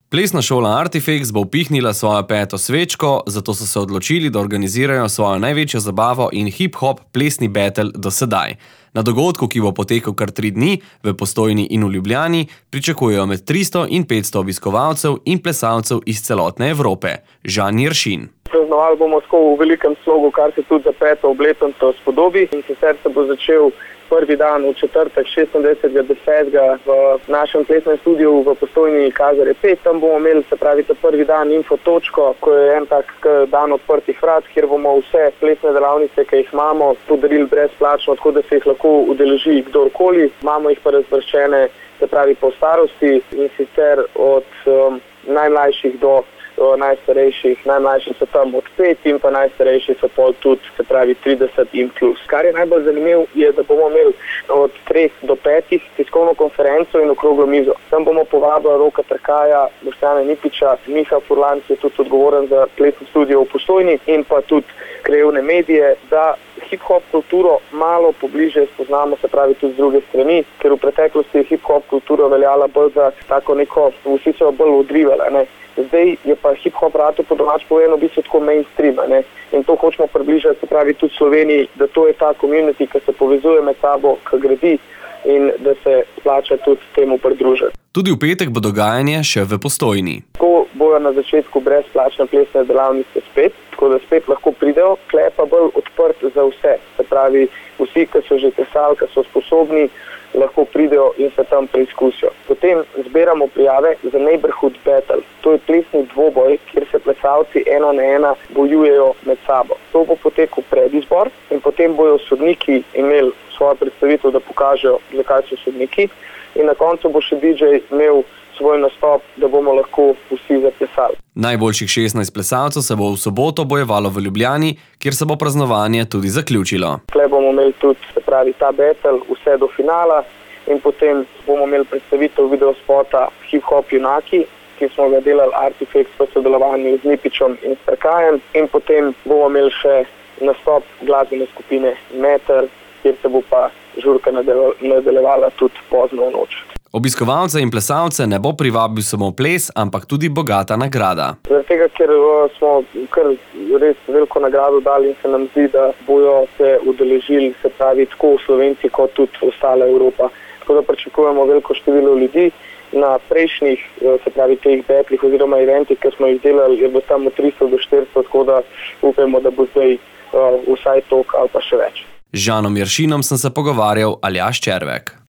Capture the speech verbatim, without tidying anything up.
Plesna šola Artifex bo upihnila svojo peto svečko, zato so se odločili, da organizirajo svojo največjo zabavo in hip-hop plesni battle do sedaj. Na dogodku, ki bo potekal kar tri dni, v Postojni in v Ljubljani, pričakujejo med tristo in petsto obiskovalcev in plesalcev iz celotne Evrope. Žan Jeršin. Praznovali bomo tako v velikem slogu, kar se tudi za peto obletnico spodobi, in sicer se bo začel prvi dan v četrtek šestindvajsetega desetega v našem plesnem studiu v Postojni Kazare pet. Tam bomo imeli, se pravi, ta prvi dan info točko, ko je en tak dan odprtih vrat, kjer bomo vse plesne delavnice, ki jih imamo, podarili brezplačno, tako da se jih lahko udeleži kdorkoli. Imamo jih pa razvrščene, se pravi, po starosti, in sicer od um, najmlajših do najstarejših. Najmlajši so tam od pet in pa najstarejši so pol tudi, se pravi, trideset in plus. Kar je najbolj zanimivo, je, da bomo imeli od treh do petih tiskovno konferenco in okroglo mizo. Tam bomo povabili Roka Trkaja, Boštjana Nipiča, Miha Furlan, ki je tudi odgovoren za plesni studio v Postojni, in pa tudi krajevne medije, da hip-hop kulturo malo pobliže spoznamo, se pravi, tudi z druge strani, ker v preteklosti je hip-hop kultura veljala bolj za tako neko, vsi so bolj odrivali, ne. Zdaj je pa hip-hop ratu po domač povedano v bistvu tako mainstream, ne? In to hočemo približati, se pravi, tudi Sloveniji, da to je ta community, ki se povezuje med sabo, ki gradi in da se splača tudi temu pridružiti. Tudi v petek bo dogajanje še v Postojni. Tako bojo na začetku brezplačne plesne delavnice spet, tako da spet lahko pridejo, kle pa bolj odprt za vse. Se pravi, vsi, ki so že plesali, ki so sposobni, lahko pridejo in se tam preizkusijo. Potem zbiramo prijave za Neighborhood Battle. To je plesni dvoboj, kjer se plesalci ena na ena bojujejo med sabo. To bo potekal predizbor in potem bojo sodniki imeli svojo predstavitev, da pokažejo, zakaj so sodniki. In na koncu bo še D J imel svoj nastop, da bomo lahko vsi zaplesali. Najboljših šestnajst plesalcev se bo v soboto bojevalo v Ljubljani, kjer se bo praznovanje tudi zaključilo. Tukaj bomo imeli tudi, se pravi, ta battle vse do finala in potem bomo imeli predstavitev videospota Hip-hop junaki, ki smo ga delali Artifex v sodelovanju z Nipičem in s Trkajem, in potem bomo imeli še nastop glasbene skupine Meter, kjer se bo pa žurka nadaljevala tudi pozno v noč. Obiskovalce in plesalce ne bo privabil samo ples, ampak tudi bogata nagrada. Zaradi tega, ker smo kar res veliko nagrado dali in se nam zdi, da bojo se udeležili, se pravi, tako Slovenci kot tudi ostala Evropa. Tako da pričakujemo veliko število ljudi. Na prejšnjih, se pravi, teh betlih oziroma eventih, ki smo jih delali, je bilo tam od tristo do štiristo, tako da upamo, da bo zdaj uh, vsaj toliko ali pa še več. Z Žanom Jeršinom sem se pogovarjal, Aljaž Červek.